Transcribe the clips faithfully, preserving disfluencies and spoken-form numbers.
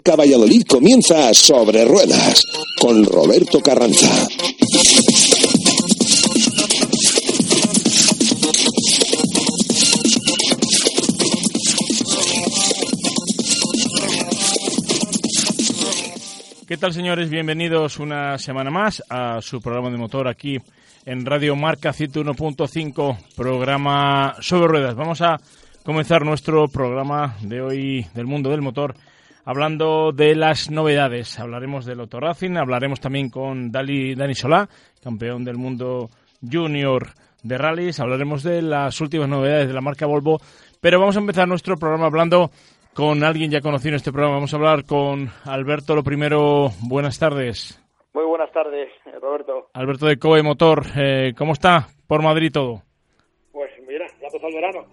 Valladolid comienza Sobre Ruedas con Roberto Carranza. ¿Qué tal, señores? Bienvenidos una semana más a su programa de motor aquí en Radio Marca ciento uno punto cinco, programa Sobre Ruedas. Vamos a comenzar nuestro programa de hoy del mundo del motor hablando de las novedades. Hablaremos del Auto Racing, hablaremos también con Dani, Dani Solá, campeón del mundo junior de rallies, hablaremos de las últimas novedades de la marca Volvo, pero vamos a empezar nuestro programa hablando con alguien ya conocido en este programa. Vamos a hablar con Alberto. Lo primero, buenas tardes. Muy buenas tardes, Roberto. Alberto de Coe Motor, eh, ¿cómo está por Madrid todo? Pues mira, ya empezó el verano.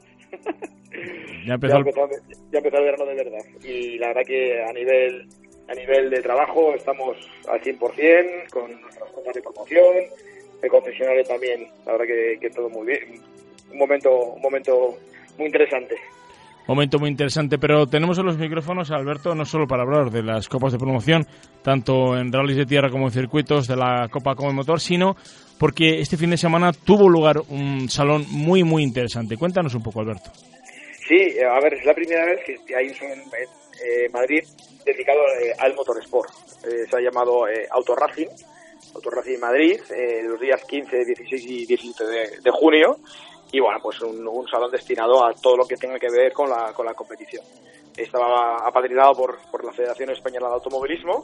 Ya empezó, ya, empezó, ya empezó el verano de verdad. Y la verdad que a nivel a nivel de trabajo estamos al cien por ciento, con nuestras cosas de promoción, de concesionario también. La verdad que, que todo muy bien. Un momento, un momento muy interesante. Momento muy interesante, pero tenemos en los micrófonos a Alberto no solo para hablar de las copas de promoción, tanto en rallies de tierra como en circuitos de la Copa Coe Motor, sino porque este fin de semana tuvo lugar un salón muy, muy interesante. Cuéntanos un poco, Alberto. Sí, a ver, es la primera vez que hay un salón en eh, Madrid dedicado eh, al motorsport. Eh, se ha llamado eh, Auto Racing, Auto Racing Madrid, eh, los días quince, dieciséis y diecisiete de, de junio. Y bueno, pues un, un salón destinado a todo lo que tenga que ver con la con la competición. Estaba apadrinado por, por la Federación Española de Automovilismo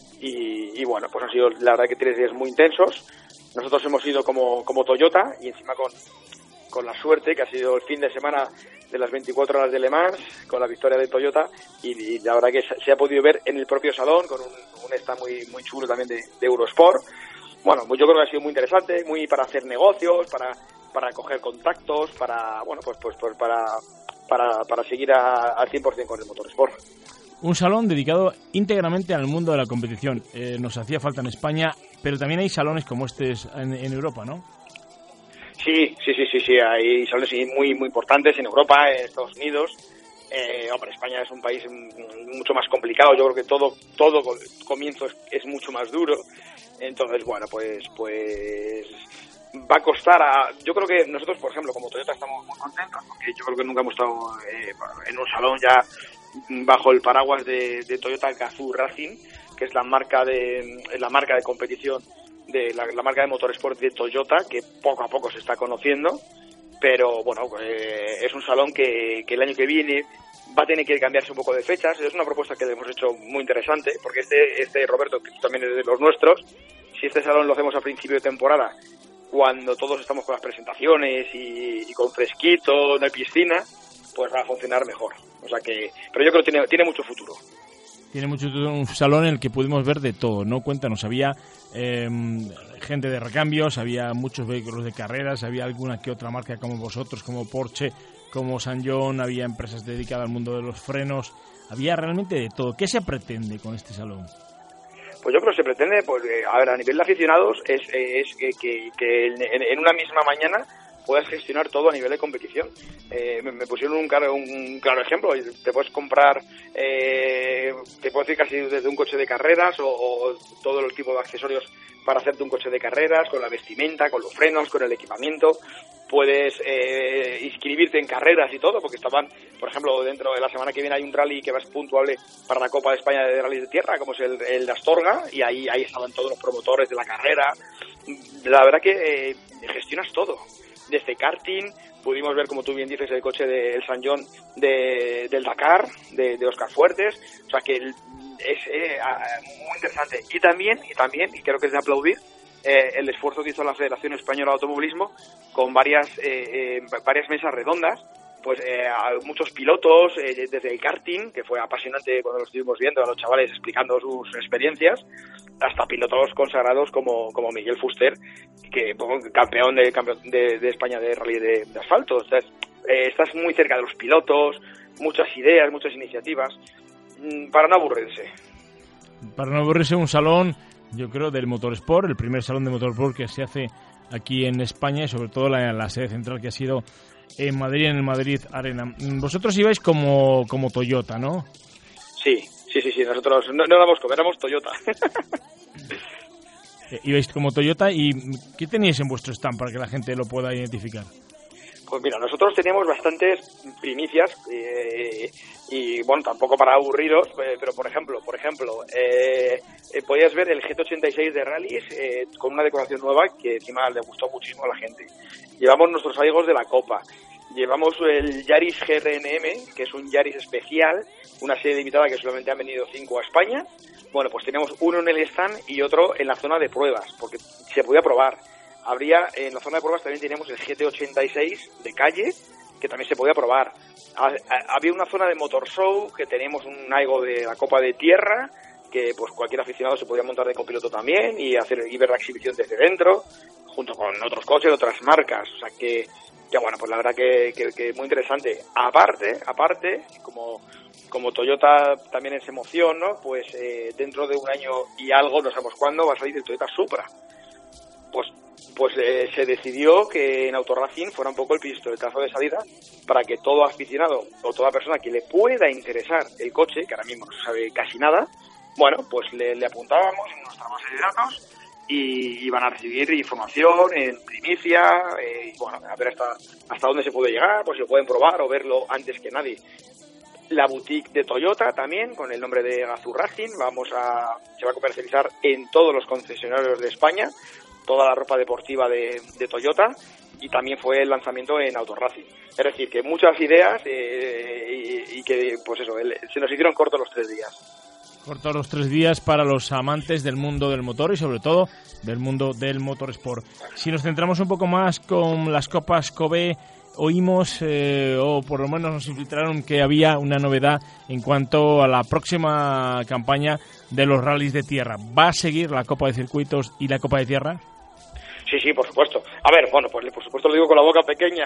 y, y bueno, pues han sido la verdad que tres días muy intensos. Nosotros hemos ido como, como Toyota y encima con, con la suerte que ha sido el fin de semana de las veinticuatro horas de Le Mans con la victoria de Toyota y, y la verdad que se ha podido ver en el propio salón con un, un stand muy, muy chulo también de, de Eurosport. Bueno, pues yo creo que ha sido muy interesante, muy para hacer negocios, para para coger contactos, para bueno pues pues, pues para, para para seguir a, al cien por ciento con el motorsport. Un salón dedicado íntegramente al mundo de la competición. Eh, nos hacía falta en España, pero también hay salones como este en, en Europa, ¿no? Sí, sí, sí, sí, sí, hay salones muy muy importantes en Europa, en Estados Unidos. Eh, hombre, España es un país mucho más complicado. Yo creo que todo todo comienzo es, es mucho más duro. Entonces, bueno, pues pues va a costar a... Yo creo que nosotros, por ejemplo, como Toyota estamos muy contentos, porque yo creo que nunca hemos estado eh, en un salón ya bajo el paraguas de, de Toyota Gazoo Racing, que es la marca de la marca de competición, de la, la marca de motorsport de Toyota, que poco a poco se está conociendo, pero bueno, eh, es un salón que, que el año que viene va a tener que cambiarse un poco de fechas. Es una propuesta que le hemos hecho muy interesante, porque este, este Roberto, que también es de los nuestros, si este salón lo hacemos a principio de temporada, cuando todos estamos con las presentaciones y, y con fresquito, no hay piscina, pues va a funcionar mejor. O sea que, pero yo creo que tiene, tiene mucho futuro. Tiene mucho futuro, un salón en el que pudimos ver de todo, ¿no? Cuéntanos, había eh, gente de recambios, había muchos vehículos de carreras, había alguna que otra marca como vosotros, como Porsche, como San John, había empresas dedicadas al mundo de los frenos, había realmente de todo. ¿Qué se pretende con este salón? Pues yo creo que se pretende, pues eh, a ver, a nivel de aficionados, es, es que, que, que en, en una misma mañana puedas gestionar todo a nivel de competición. Eh, me, me pusieron un claro, un claro ejemplo. Te puedes comprar, eh, te puedo decir casi desde un coche de carreras o, o todo el tipo de accesorios para hacerte un coche de carreras, con la vestimenta, con los frenos, con el equipamiento. Puedes eh, inscribirte en carreras y todo, porque estaban, por ejemplo, dentro de la semana que viene hay un rally que va a ser puntuable para la Copa de España de Rallys de Tierra, como es el, el de Astorga, y ahí, ahí estaban todos los promotores de la carrera. La verdad que eh, gestionas todo. Desde karting, pudimos ver, como tú bien dices, el coche del San John de, del Dakar, de, de Óscar Fuertes, o sea que el, es eh, muy interesante. Y también, y también, y creo que es de aplaudir, eh, el esfuerzo que hizo la Federación Española de Automovilismo con varias eh, eh, varias mesas redondas, pues eh, a muchos pilotos, eh, desde el karting, que fue apasionante cuando lo estuvimos viendo, a los chavales explicando sus experiencias, hasta pilotos consagrados como, como Miguel Fuster, que campeón de, campeón de, de España de rally de, de asfalto. O sea, eh, estás muy cerca de los pilotos, muchas ideas, muchas iniciativas, para no aburrirse. Para no aburrirse, un salón, yo creo, del motorsport, el primer salón de motorsport que se hace aquí en España y sobre todo la, la sede central que ha sido en Madrid, en el Madrid Arena. Vosotros ibais como, como Toyota, ¿no? Sí, Sí, sí, sí, nosotros no, no éramos como, éramos Toyota. Ibais como Toyota, ¿y qué teníais en vuestro stand para que la gente lo pueda identificar? Pues mira, nosotros teníamos bastantes primicias eh, y bueno, tampoco para aburriros, eh, pero por ejemplo, por ejemplo, eh, eh, podías ver el G T ochenta y seis de rallies eh, con una decoración nueva que encima le gustó muchísimo a la gente. Llevamos nuestros amigos de la Copa, llevamos el Yaris G R N M, que es un Yaris especial, una serie limitada que solamente han venido cinco a España. Bueno, pues teníamos uno en el stand y otro en la zona de pruebas, porque se podía probar. Habría, en la zona de pruebas también teníamos el G T ochenta y seis de calle, que también se podía probar. Había una zona de motor show, que teníamos un Aigo de la Copa de Tierra, que pues cualquier aficionado se podía montar de copiloto también y hacer y ver la exhibición desde dentro, junto con otros coches de otras marcas. O sea que, que bueno, pues la verdad que, que, que muy interesante. Aparte, aparte, como, como Toyota también es emoción, ¿no? Pues eh, dentro de un año y algo, no sabemos cuándo, va a salir el Toyota Supra. Pues pues eh, se decidió que en Autoracing fuera un poco el pistoletazo de salida para que todo aficionado o toda persona que le pueda interesar el coche, que ahora mismo no se sabe casi nada, bueno, pues le, le apuntábamos en nuestra base de datos y iban a recibir información en primicia, eh, y bueno, a ver hasta, hasta dónde se puede llegar, pues si lo pueden probar o verlo antes que nadie. La boutique de Toyota también, con el nombre de Gazoo Racing, vamos a, se va a comercializar en todos los concesionarios de España, toda la ropa deportiva de, de Toyota, y también fue el lanzamiento en Autoracing. Es decir, que muchas ideas eh, y, y que, pues eso, el, se nos hicieron cortos los tres días. Cortos los tres días para los amantes del mundo del motor y sobre todo del mundo del motorsport. Si nos centramos un poco más con las copas Kobe, oímos, eh, o por lo menos nos infiltraron que había una novedad en cuanto a la próxima campaña de los rallies de tierra. ¿Va a seguir la Copa de Circuitos y la Copa de Tierra? Sí, sí, por supuesto. A ver, bueno, pues por supuesto lo digo con la boca pequeña.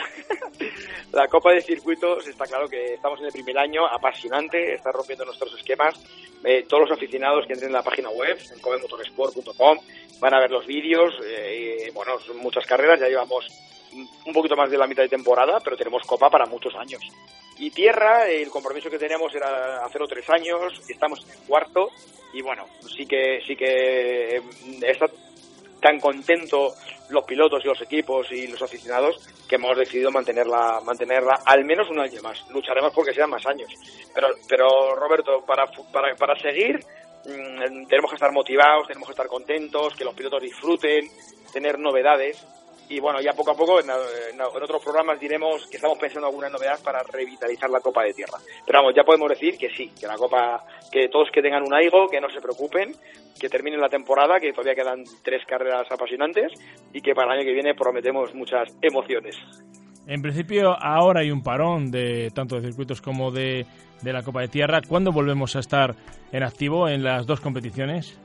La Copa de Circuitos, está claro que estamos en el primer año, apasionante, está rompiendo nuestros esquemas. Eh, todos los aficionados que entren en la página web, en kobe motorsport punto com, van a ver los vídeos. Eh, bueno, son muchas carreras, ya llevamos un poquito más de la mitad de temporada, pero tenemos Copa para muchos años. Y Tierra, el compromiso que teníamos era hacerlo tres años, estamos en el cuarto, y bueno, sí que sí que está tan contento los pilotos y los equipos y los aficionados que hemos decidido mantenerla mantenerla al menos un año más. Lucharemos porque sean más años. Pero pero Roberto, para para para seguir mmm, tenemos que estar motivados, tenemos que estar contentos, que los pilotos disfruten, tener novedades. Y bueno, ya poco a poco en, en, en otros programas diremos que estamos pensando en alguna novedad para revitalizar la Copa de Tierra. Pero vamos, ya podemos decir que sí, que la Copa, que todos que tengan un Aigo, que no se preocupen, que terminen la temporada, que todavía quedan tres carreras apasionantes y que para el año que viene prometemos muchas emociones. En principio ahora hay un parón de tanto de circuitos como de, de la Copa de Tierra. ¿Cuándo volvemos a estar en activo en las dos competiciones?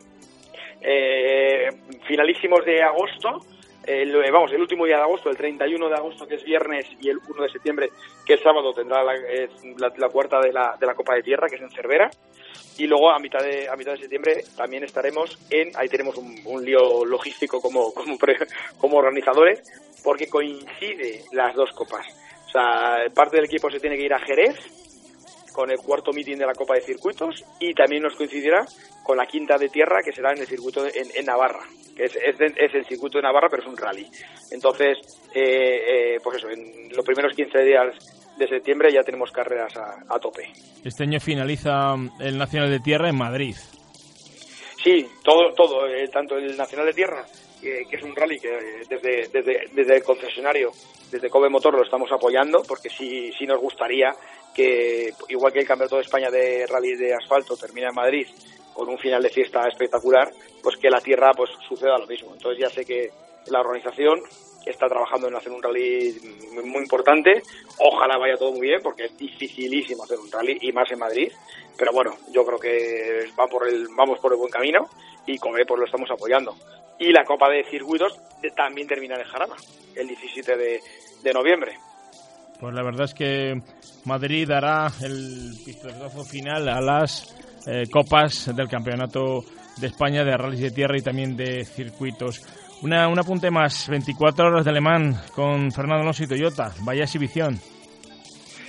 Eh, finalísimos de agosto. El, vamos, el último día de agosto, el treinta y uno de agosto, que es viernes, y el uno de septiembre, que es sábado, tendrá la, eh, la, la cuarta de la, de la Copa de Tierra, que es en Cervera. Y luego a mitad de a mitad de septiembre también estaremos en, ahí tenemos un, un lío logístico como como, pre, como organizadores, porque coincide las dos copas. O sea, parte del equipo se tiene que ir a Jerez con el cuarto meeting de la Copa de Circuitos, y también nos coincidirá con la quinta de tierra, que será en el circuito de, en, en Navarra, que es, es, es el circuito de Navarra, pero es un rally. Entonces, eh, eh, pues eso, en los primeros quince días de septiembre ya tenemos carreras a, a tope. Este año finaliza el Nacional de Tierra en Madrid. Sí, todo, todo, eh, tanto el Nacional de Tierra, eh, que es un rally que eh, desde, desde, desde el concesionario, desde Kobe Motor, lo estamos apoyando, porque sí, sí nos gustaría que, igual que el Campeonato de España de Rally de Asfalto termina en Madrid con un final de fiesta espectacular, pues que la tierra pues suceda lo mismo. Entonces ya sé que la organización está trabajando en hacer un rally muy importante. Ojalá vaya todo muy bien, porque es dificilísimo hacer un rally, y más en Madrid. Pero bueno, yo creo que va por el, vamos por el buen camino, y como pues lo estamos apoyando. Y la Copa de Circuitos también termina en Jarama, el diecisiete de noviembre. Pues la verdad es que Madrid dará el pistoletazo final a las eh, copas del Campeonato de España de Rallys de Tierra y también de Circuitos. Una, un apunte más, veinticuatro horas de Le Mans con Fernando Alonso y Toyota, vaya exhibición. Sí,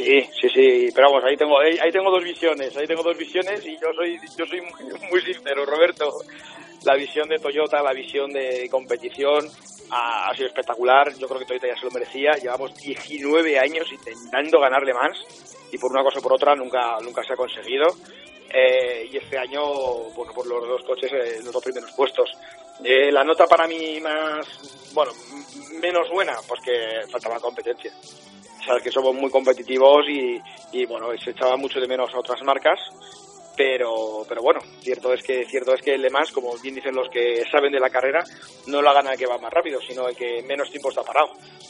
Sí, sí, sí, pero vamos, ahí tengo ahí, ahí tengo dos visiones, ahí tengo dos visiones y yo soy yo soy muy, muy sincero, Roberto. La visión de Toyota, la visión de competición ha, ha sido espectacular. Yo creo que Toyota ya se lo merecía. Llevamos diecinueve años intentando ganarle más y por una cosa o por otra nunca nunca se ha conseguido. Eh, y este año, bueno, por los dos coches, eh, los dos primeros puestos. Eh, la nota para mí más, bueno, menos buena, pues que faltaba competencia. Sabes que somos muy competitivos y, y bueno, se echaba mucho de menos a otras marcas, pero pero bueno, cierto es que cierto es que el Le Mans, como bien dicen los que saben de la carrera, no la gana el que va más rápido, sino el que menos tiempo está parado.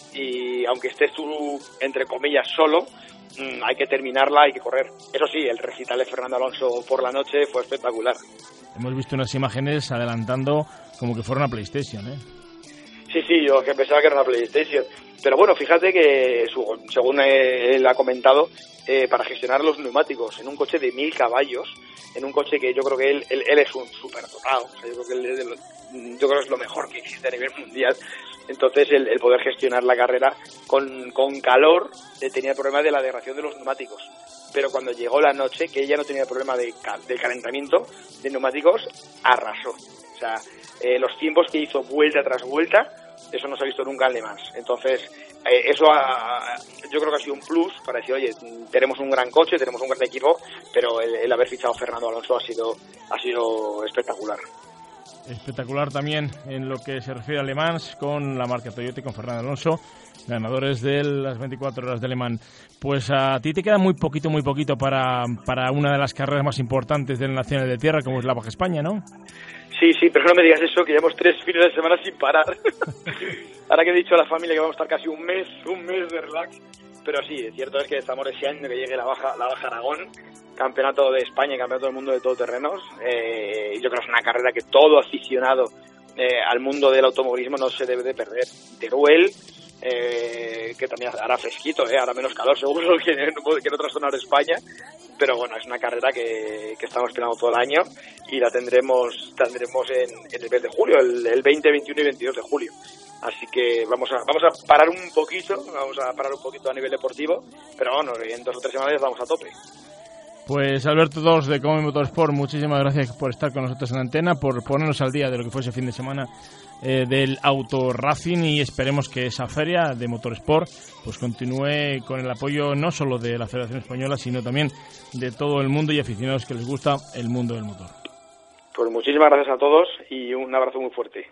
Y aunque estés tú, entre comillas, solo, mmm, hay que terminarla, hay que correr. Eso sí, el recital de Fernando Alonso por la noche fue espectacular. Hemos visto unas imágenes adelantando como que fuera una PlayStation, ¿eh? Sí, sí, yo que pensaba que era una PlayStation. Pero bueno, fíjate que, según él ha comentado, eh, para gestionar los neumáticos en un coche de mil caballos, en un coche que yo creo que él él, él es un superdotado, o sea, yo creo que él es de lo, yo creo que es lo mejor que existe a nivel mundial. Entonces, el, el poder gestionar la carrera con, con calor, eh, tenía el problema de la degradación de los neumáticos. Pero cuando llegó la noche, que ella no tenía problema de, de calentamiento de neumáticos, arrasó. O sea, eh, los tiempos que hizo vuelta tras vuelta, eso no se ha visto nunca en Le Mans. Entonces, eh, eso ha, yo creo que ha sido un plus para decir, oye, tenemos un gran coche, tenemos un gran equipo, pero el, el haber fichado a Fernando Alonso ha sido, ha sido espectacular. Espectacular también en lo que se refiere a Le Mans con la marca Toyota y con Fernando Alonso, ganadores de las veinticuatro horas de Le Mans. Pues a ti te queda muy poquito, muy poquito para, para una de las carreras más importantes del Nacional de Tierra, como es la Baja España, ¿no? Sí, sí, pero no me digas eso, que llevamos tres fines de semana sin parar. Ahora que he dicho a la familia que vamos a estar casi un mes, un mes de relax. Pero sí, cierto es que estamos deseando que llegue la Baja, la Baja Aragón, campeonato de España y campeonato del mundo de todoterrenos. Eh, yo creo que es una carrera que todo aficionado eh, al mundo del automovilismo no se debe de perder. Teruel, eh, que también hará fresquito, eh, hará menos calor seguro que en, que en otras zonas de España. Pero bueno, es una carrera que, que estamos esperando todo el año y la tendremos tendremos en, en el mes de julio, el, el veinte, veintiuno y veintidós de julio. Así que vamos a vamos a parar un poquito, vamos a parar un poquito a nivel deportivo, pero bueno, en dos o tres semanas vamos a tope. Pues Alberto Dos de Come Motorsport, muchísimas gracias por estar con nosotros en antena, por ponernos al día de lo que fue ese fin de semana eh, del Auto Racing, y esperemos que esa feria de Motorsport pues continúe con el apoyo no solo de la Federación Española, sino también de todo el mundo y aficionados que les gusta el mundo del motor. Pues muchísimas gracias a todos y un abrazo muy fuerte.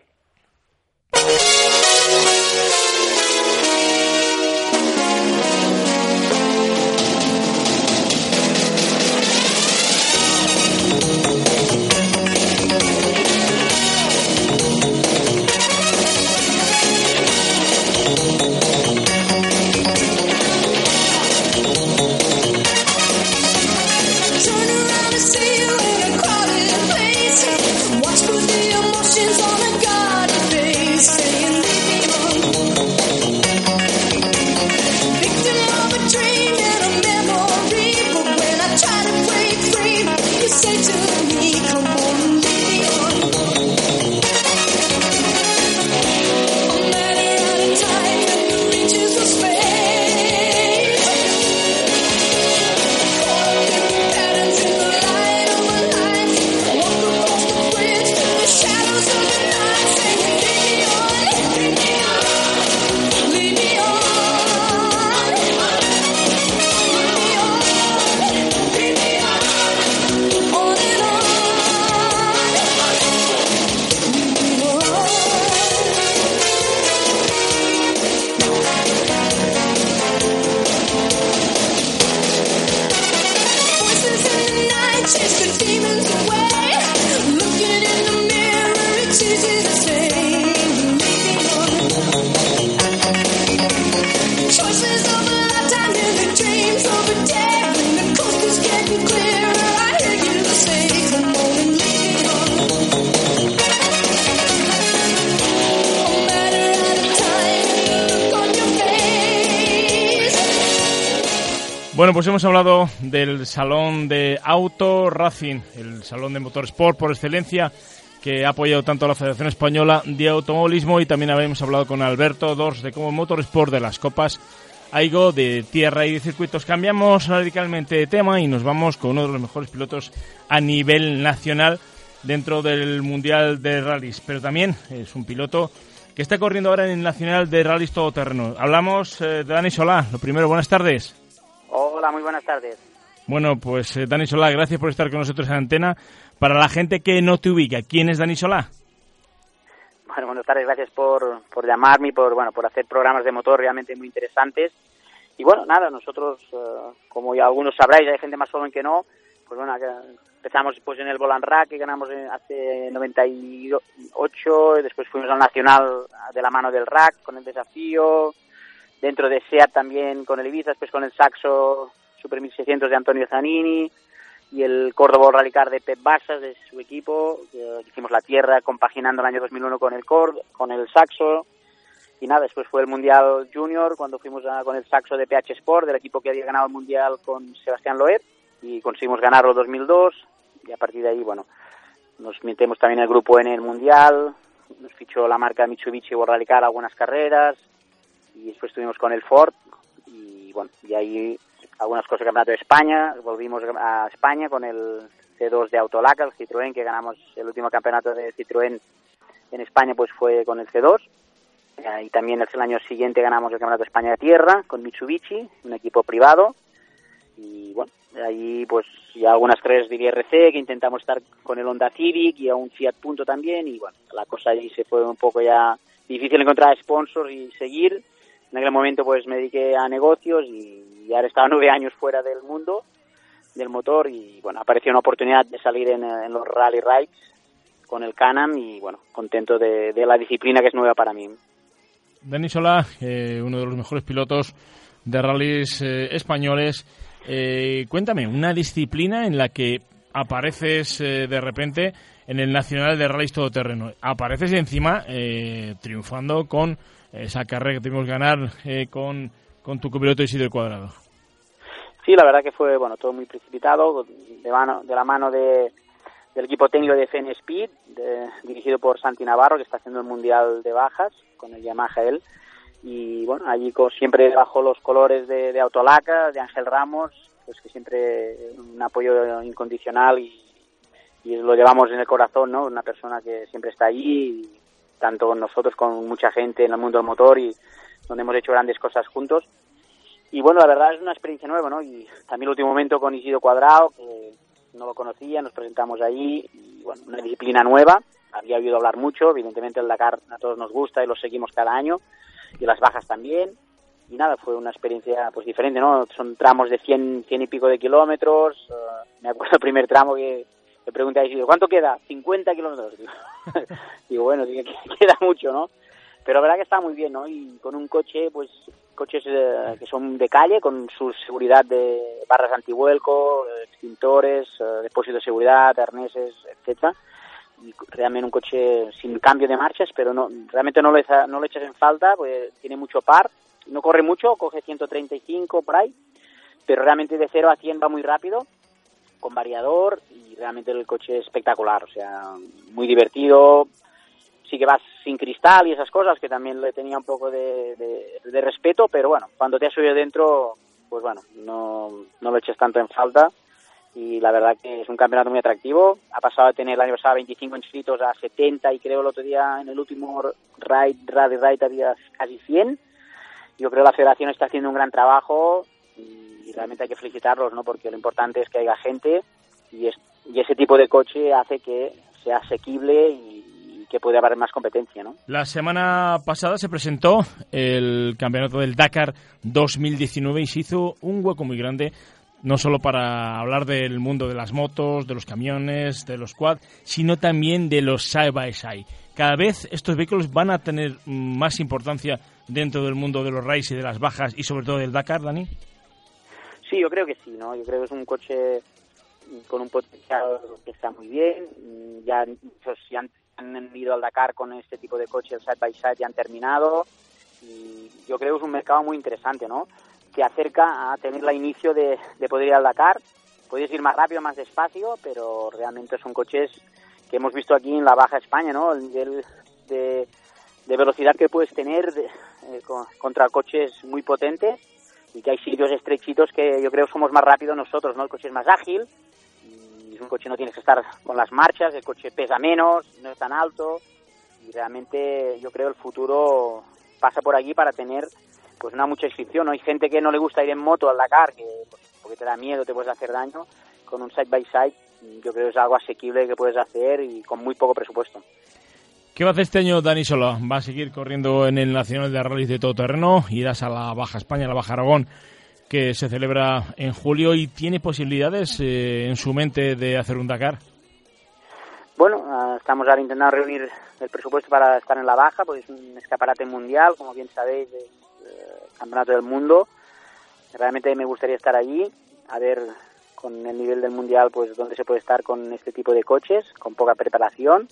Bueno, pues hemos hablado del Salón de Auto Racing, el Salón de Motorsport por excelencia, que ha apoyado tanto a la Federación Española de Automovilismo, y también habíamos hablado con Alberto Dors de Come Motorsport de las Copas Aigo de tierra y de circuitos. Cambiamos radicalmente de tema y nos vamos con uno de los mejores pilotos a nivel nacional dentro del Mundial de Rallys, pero también es un piloto que está corriendo ahora en el Nacional de Rallys Todoterreno. Hablamos eh, de Dani Solà. Lo primero, buenas tardes. Hola, muy buenas tardes. Bueno, pues eh, Dani Solà, gracias por estar con nosotros en antena. Para la gente que no te ubica, ¿quién es Dani Solà? Bueno, buenas tardes, gracias por, por llamarme y por, bueno, por hacer programas de motor realmente muy interesantes. Y bueno, nada, nosotros, uh, como ya algunos sabráis, hay gente más joven que no, pues bueno, empezamos pues en el Volant Rack, que ganamos hace noventa y ocho, y después fuimos al Nacional de la mano del Rack con el desafío, dentro de SEAT también con el Ibiza, después con el Saxo Super mil seiscientos de Antonio Zanini, y el Córdoba Rally Car de Pep Basas, de su equipo, que hicimos la tierra compaginando el año dos mil uno con el Cord, con el Saxo, y nada, después fue el Mundial Junior, cuando fuimos a, con el Saxo de P H Sport, del equipo que había ganado el Mundial con Sebastián Loeb, y conseguimos ganarlo dos mil dos, y a partir de ahí, bueno, nos metemos también en el grupo en el Mundial, nos fichó la marca Mitsubishi World Rally Car algunas carreras, y después estuvimos con el Ford, y bueno, y ahí algunas cosas del Campeonato de España, volvimos a España con el C dos de Autolaca, el Citroën, que ganamos el último campeonato de Citroën en España, pues fue con el C dos, y también el año siguiente ganamos el Campeonato de España de Tierra con Mitsubishi, un equipo privado, y bueno, ahí pues ya algunas carreras de I R C, que intentamos estar con el Honda Civic y a un Fiat Punto también, y bueno, la cosa ahí se fue un poco ya difícil encontrar sponsors y seguir. En aquel momento pues me dediqué a negocios y ahora he estado nueve años fuera del mundo del motor y bueno, apareció una oportunidad de salir en, en los Rally Rides con el Can-Am y bueno, contento de, de la disciplina que es nueva para mí. Dani Solà, eh, uno de los mejores pilotos de rallies eh, españoles. Eh, cuéntame, una disciplina en la que apareces eh, de repente en el Nacional de Rallys Todoterreno. Apareces encima eh, triunfando con esa carrera que tuvimos que ganar eh, con, con tu copiloto Isidro Cuadrado. Sí, la verdad que fue bueno todo muy precipitado, de, mano, de la mano de, del equipo técnico de F N Speed, de, dirigido por Santi Navarro, que está haciendo el Mundial de Bajas con el Yamaha él. Y bueno, allí con, siempre bajo los colores de, de Autolaca, de Ángel Ramos, pues que siempre un apoyo incondicional y, y lo llevamos en el corazón, ¿no? Una persona que siempre está allí, y, tanto con nosotros, con mucha gente en el mundo del motor y donde hemos hecho grandes cosas juntos. Y bueno, la verdad es una experiencia nueva, ¿no? Y también el último momento con Isidro Cuadrado, que no lo conocía, nos presentamos allí, y bueno, una disciplina nueva, había oído hablar mucho, evidentemente el Dakar a todos nos gusta y lo seguimos cada año, y las bajas también, y nada, fue una experiencia pues diferente, ¿no? Son tramos de cien, cien y pico de kilómetros, uh, me acuerdo el primer tramo que le pregunté a Isidro, ¿cuánto queda? cincuenta kilómetros. Digo, digo bueno, digo, queda mucho, ¿no? Pero la verdad que está muy bien, ¿no? Y con un coche, pues, coches eh, que son de calle, con su seguridad de barras antivuelco, extintores, eh, depósitos de seguridad, arneses, etcétera. Y realmente un coche sin cambio de marchas, pero no realmente no lo, no lo echas en falta, pues tiene mucho par, no corre mucho, coge ciento treinta y cinco por ahí, pero realmente de cero a cien va muy rápido, con variador, y realmente el coche es espectacular, o sea, muy divertido. Sí que vas sin cristal y esas cosas, que también le tenía un poco de, de, de respeto, pero bueno, cuando te has subido dentro, pues bueno, no, no lo eches tanto en falta, y la verdad que es un campeonato muy atractivo. Ha pasado de tener el año pasado veinticinco inscritos a setenta, y creo el otro día en el último Ride, Rally Ride había casi cien. Yo creo que la federación está haciendo un gran trabajo, y realmente hay que felicitarlos, ¿no? Porque lo importante es que haya gente, y, es, y ese tipo de coche hace que sea asequible y que puede haber más competencia, ¿no? La semana pasada se presentó el campeonato del Dakar dos mil diecinueve y se hizo un hueco muy grande, no solo para hablar del mundo de las motos, de los camiones, de los quad, sino también de los side by side. Cada vez estos vehículos van a tener más importancia dentro del mundo de los rallies y de las bajas, y sobre todo del Dakar, Dani. Sí, yo creo que sí, ¿no? Yo creo que es un coche con un potencial que está muy bien. Ya muchos ya han han ido al Dakar con este tipo de coche, el side by side, ya han terminado, y yo creo que es un mercado muy interesante, ¿no? Que acerca a tener el inicio de, de poder ir al Dakar. Puedes ir más rápido, más despacio, pero realmente son coches que hemos visto aquí en la Baja España, ¿no? El nivel de, de velocidad que puedes tener de, eh, con, contra coches muy potentes, y que hay sitios estrechitos que yo creo somos más rápidos nosotros, ¿no? El coche es más ágil, y un coche no tienes que estar con las marchas, el coche pesa menos, no es tan alto, y realmente yo creo el futuro pasa por aquí para tener pues una mucha inscripción, ¿no? Hay gente que no le gusta ir en moto al Dakar, que pues, porque te da miedo, te puedes hacer daño. Con un side by side yo creo que es algo asequible que puedes hacer y con muy poco presupuesto. ¿Qué va a hacer este año Dani Solá? ¿Va a seguir corriendo en el Nacional de Rallys de Todoterreno? ¿Irás a la Baja España, a la Baja Aragón, que se celebra en julio, y tiene posibilidades eh, en su mente de hacer un Dakar? Bueno, uh, estamos ahora intentando reunir el presupuesto para estar en la Baja, porque es un escaparate mundial, como bien sabéis, es eh, campeonato del mundo. Realmente me gustaría estar allí, a ver con el nivel del mundial, pues dónde se puede estar con este tipo de coches, con poca preparación.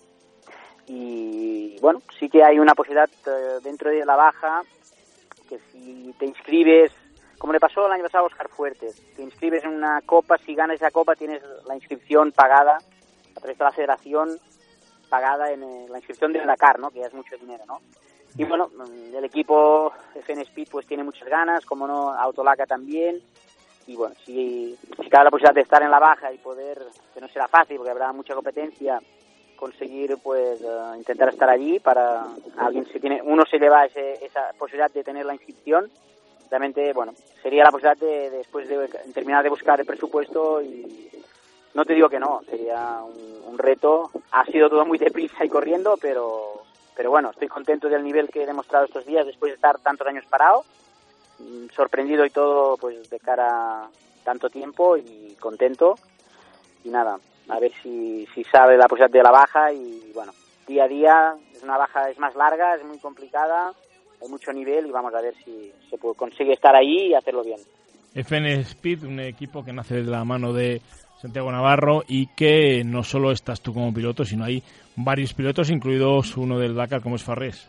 Y bueno, sí que hay una posibilidad eh, dentro de la Baja, que si te inscribes, como le pasó el año pasado a Oscar Fuertes, te inscribes en una copa, si ganas esa copa tienes la inscripción pagada a través de la federación, pagada en eh, la inscripción del Dakar, ¿no? Que ya es mucho dinero, ¿no? Y bueno, el equipo F N Speed pues tiene muchas ganas, como no, Autolaca también. Y bueno, si, si cabe la posibilidad de estar en la Baja y poder, que no será fácil porque habrá mucha competencia, conseguir pues uh, intentar estar allí para alguien, si tiene uno se lleva ese, esa posibilidad de tener la inscripción, realmente bueno, sería la posibilidad de, de después de terminar de buscar el presupuesto, y no te digo que no, sería un, un reto. Ha sido todo muy deprisa y corriendo, pero pero bueno, estoy contento del nivel que he demostrado estos días después de estar tantos años parado, sorprendido y todo pues de cara a tanto tiempo, y contento. Y nada, a ver si, si sabe la posibilidad de la Baja, y bueno, día a día es una Baja, es más larga, es muy complicada, hay mucho nivel, y vamos a ver si se puede, consigue estar ahí y hacerlo bien. F N Speed, un equipo que nace de la mano de Santiago Navarro, y que no solo estás tú como piloto, sino hay varios pilotos, incluidos uno del Dakar como es Farrés.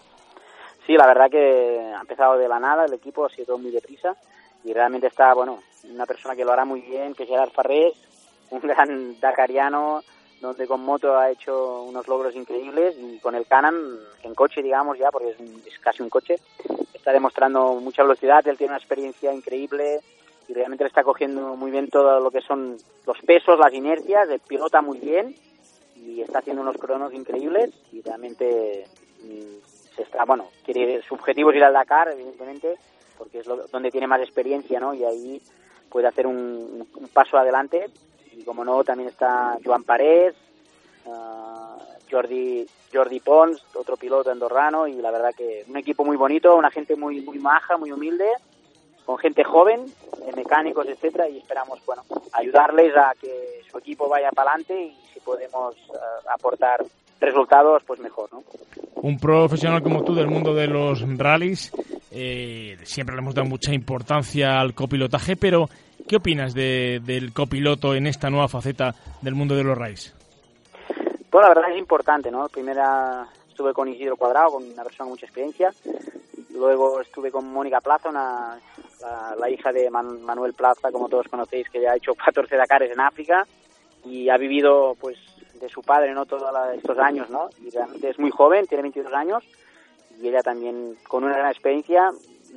Sí, la verdad que ha empezado de la nada, el equipo ha sido todo muy deprisa, y realmente está, bueno, una persona que lo hará muy bien, que es Gerard Farrés, un gran dakariano, donde con moto ha hecho unos logros increíbles, y con el Can-Am, en coche, digamos ya, porque es, un, es casi un coche, está demostrando mucha velocidad, él tiene una experiencia increíble, y realmente le está cogiendo muy bien todo lo que son los pesos, las inercias, el pilota muy bien, y está haciendo unos cronos increíbles, y realmente mmm, se está, bueno, quiere, su objetivo es ir al Dakar, evidentemente, porque es lo, donde tiene más experiencia, ¿no? Y ahí puede hacer un, un paso adelante. Y como no, también está Joan Parés, uh, Jordi Jordi Pons, otro piloto andorrano, y la verdad que un equipo muy bonito, una gente muy muy maja, muy humilde, con gente joven, mecánicos, etcétera, y esperamos, bueno, ayudarles a que su equipo vaya para adelante, y si podemos uh, aportar resultados, pues mejor, ¿no? Un profesional como tú del mundo de los rallies, eh, siempre le hemos dado mucha importancia al copilotaje, pero ¿qué opinas de, del copiloto en esta nueva faceta del mundo de los rallies? Pues la verdad es importante, ¿no? Primero estuve con Isidro Cuadrado, con una persona con mucha experiencia. Luego estuve con Mónica Plaza, una, la, la hija de Man, Manuel Plaza, como todos conocéis, que ya ha hecho catorce Dakares en África y ha vivido pues de su padre, ¿no? Todos estos años, ¿no? Y realmente es muy joven, tiene veintidós años, y ella también con una gran experiencia.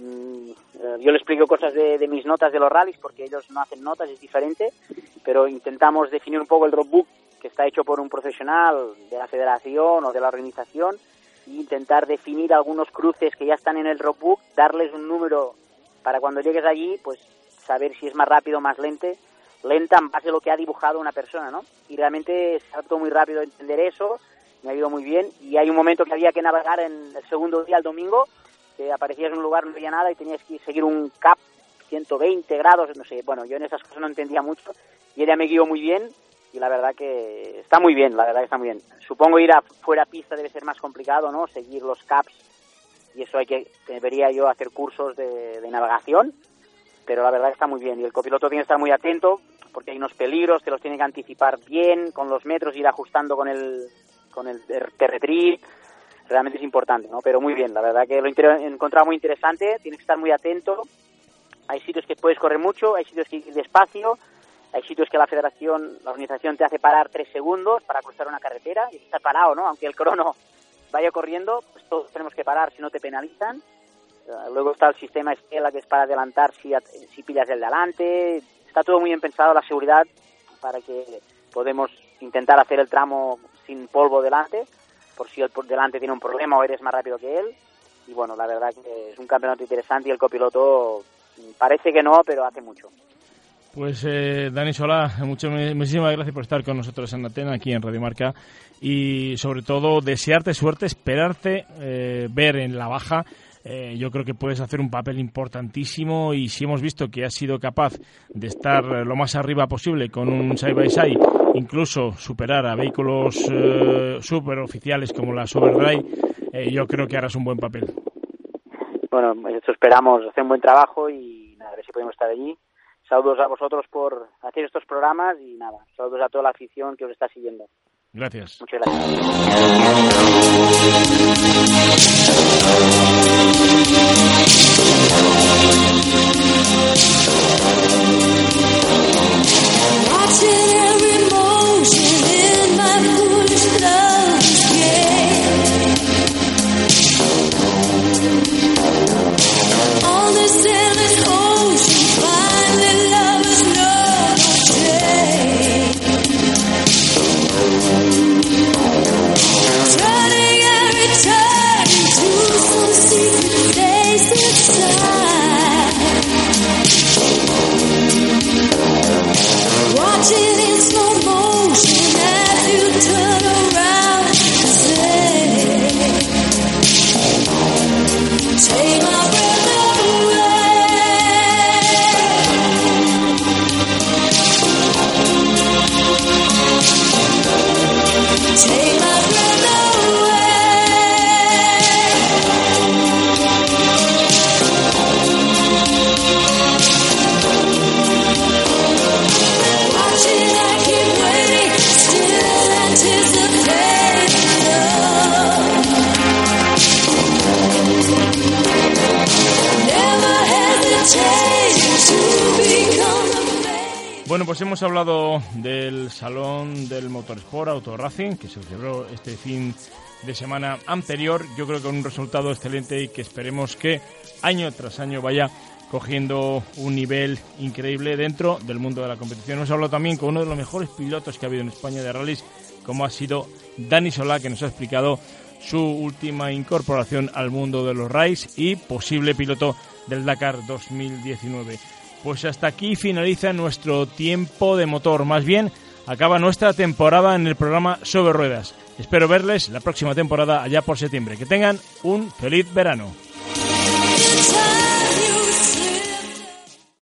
Yo le explico cosas de, de mis notas de los rallies, porque ellos no hacen notas, es diferente, pero intentamos definir un poco el roadbook, que está hecho por un profesional de la federación o de la organización, e intentar definir algunos cruces que ya están en el roadbook, darles un número para cuando llegues allí, pues saber si es más rápido o más lente, lenta en base a lo que ha dibujado una persona, ¿no? Y realmente se ha dado muy rápido a entender eso, me ha ido muy bien, y hay un momento que había que navegar en el segundo día, el domingo, que aparecías en un lugar, no había nada, y tenías que seguir un cap ciento veinte grados, no sé, bueno, yo en esas cosas no entendía mucho, y ella me guió muy bien, y la verdad que está muy bien, la verdad que está muy bien. Supongo ir a fuera pista debe ser más complicado, ¿no? Seguir los caps, y eso hay que, debería yo hacer cursos de, de navegación, pero la verdad que está muy bien, y el copiloto tiene que estar muy atento, porque hay unos peligros que los tiene que anticipar bien, con los metros, ir ajustando con el, con el T-Retrieve. Realmente es importante, ¿no? Pero muy bien, la verdad que lo he encontrado muy interesante, tienes que estar muy atento. Hay sitios que puedes correr mucho, hay sitios que ir despacio, hay sitios que la federación, la organización te hace parar tres segundos para cruzar una carretera, y estar parado, ¿no? Aunque el crono vaya corriendo, pues todos tenemos que parar, si no te penalizan. Luego está el sistema Stella, que es para adelantar si, si pillas el de adelante. Está todo muy bien pensado, la seguridad, para que podemos intentar hacer el tramo sin polvo delante, por si el por delante tiene un problema o eres más rápido que él. Y bueno, la verdad que es un campeonato interesante y el copiloto parece que no, pero hace mucho. Pues eh, Dani Solà, mucho, muchísimas gracias por estar con nosotros en Antena, aquí en Radio Marca, y sobre todo desearte suerte, esperarte, eh, ver en la baja. Eh, yo creo que puedes hacer un papel importantísimo, y si hemos visto que has sido capaz de estar lo más arriba posible con un side by side, incluso superar a vehículos eh, superoficiales como la Overdrive, eh, yo creo que harás un buen papel. Bueno, eso esperamos, hacer un buen trabajo y nada, a ver si podemos estar allí. Saludos a vosotros por hacer estos programas y nada, saludos a toda la afición que os está siguiendo. Gracias. Muchas gracias. Bueno, pues hemos hablado del Salón del Motorsport Auto Racing, que se celebró este fin de semana anterior. Yo creo que con un resultado excelente, y que esperemos que año tras año vaya cogiendo un nivel increíble dentro del mundo de la competición. Hemos hablado también con uno de los mejores pilotos que ha habido en España de rallies, como ha sido Dani Solà, que nos ha explicado su última incorporación al mundo de los rallies y posible piloto del Dakar dos mil diecinueve. Pues hasta aquí finaliza nuestro tiempo de motor. Más bien, acaba nuestra temporada en el programa Sobre Ruedas. Espero verles la próxima temporada allá por septiembre. Que tengan un feliz verano.